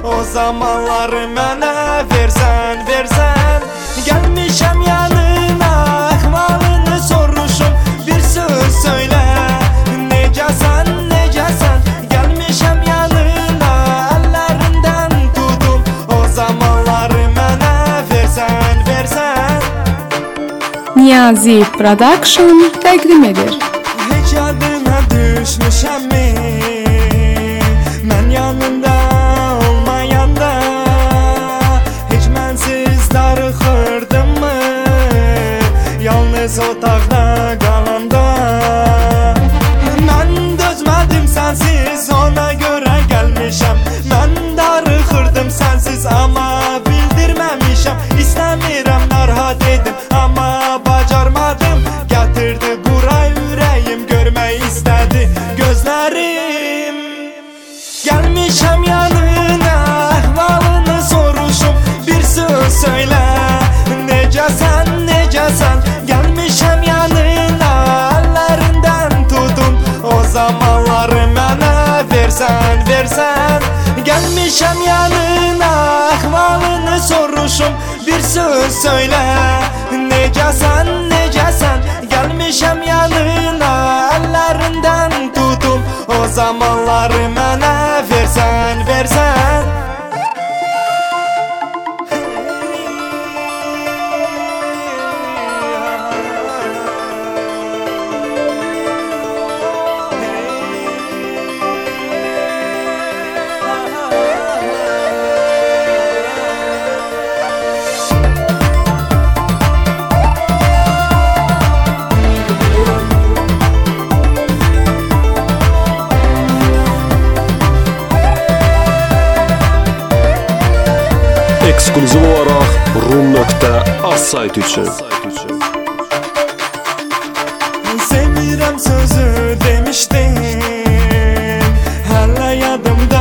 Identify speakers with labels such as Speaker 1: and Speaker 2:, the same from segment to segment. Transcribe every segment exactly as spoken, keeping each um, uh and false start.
Speaker 1: o zamanları mənə versən, versən. Gəlmişəm yanına, əhvalını soruşum, bir söz söylə. Necəsən, necəsən? Gəlmişəm yanına, əllərindən tutum, o zamanları mənə versən, versən.
Speaker 2: Niyazi Production təqdim edir.
Speaker 1: Heç yadına düşmüşəmmi mən yanında olmayanda? Heç mənsiz darıxırdımı yalnız otaqda qalanda? Mən dözmədim sənsiz, ona görə gəlmişəm. Mən darıxırdım sənsiz, amma bildirməmişəm. İstəmirəm narahat edim, amma bacarmadım. Gətirdi bura ürəyim, görmək istədi gözlərim. Gəlmişəm yanına, əhvalını soruşum, bir söz söylə. Necəsən, necəsən? Gəlmişəm yanına, əllərindən tutum, o zamanları mənə versən, versən. Gəlmişəm yanına, əhvalını soruşum, bir söz söylə. Necəsən, necəsən? Gəlmişəm yanına, əllərindən tutum, o zamanları mənə versən, versən.
Speaker 3: Ekskluziv olaraq rum nöqtə az sayt üçün.
Speaker 1: Sevirəm sözü demişdin, hələ yadımda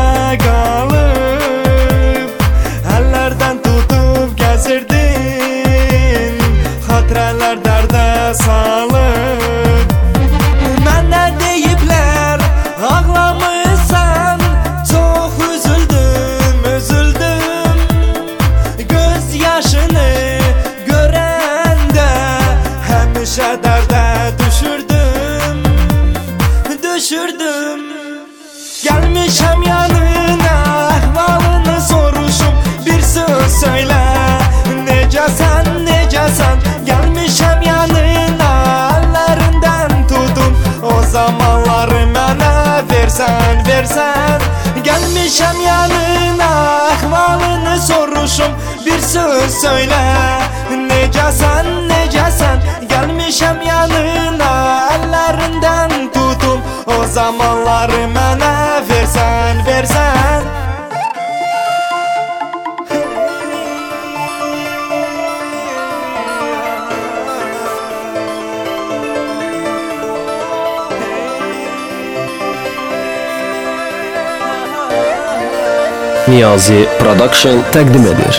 Speaker 1: qalıb. Əllərdən tutub gəzirdin, xatirələr dərdə salıb. Mənə deyiblər, ağlamısan, çox üzüldüm, üzüldüm. Göz yaşını görəndə həmişə dərdə düşürdüm, düşürdüm. Gəlmişəm yanına, əhvalını soruşum, bir söz söylə. Necəsən, necəsən? Gəlmişəm yanına, əllərindən tutum, o zamanları mənə versən, versən. Gəlmişəm yanına, əhvalını soruşum, bir söz söylə. Necəsən, necəsən? Gəlmişəm yanına, əllərindən tutum, o zamanları mənə versən, versən.
Speaker 3: Niyazi Production təqdim edir.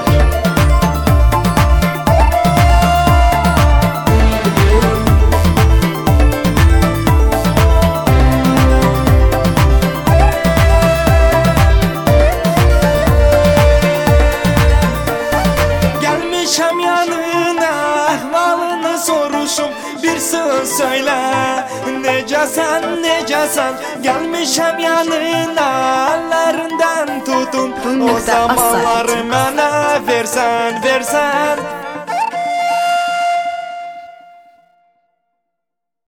Speaker 1: Gəlmişəm yanına, əhvalını soruşum, bir söz söylə. Necəsən, necəsən? Gəlmişəm yanına, əllərindən tutum, o zamanları mənə versən, versən.